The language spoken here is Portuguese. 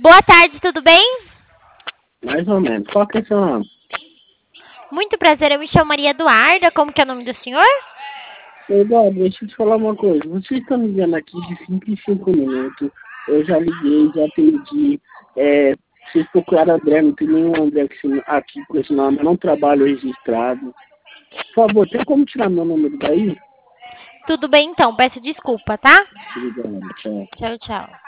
Boa tarde, tudo bem? Mais ou menos. Qual que é seu nome? Muito prazer, eu me chamo Maria Eduarda. Como que é o nome do senhor? Eduardo, deixa eu te falar uma coisa. Vocês estão me ligando aqui de 5 em 5 minutos. Eu já liguei, já atendi. Vocês procuraram André, não tem nenhum André aqui com esse nome. Eu não trabalho registrado. Por favor, tem como tirar meu número daí? Tudo bem então, peço desculpa, tá? Obrigado, tchau. Tchau, tchau.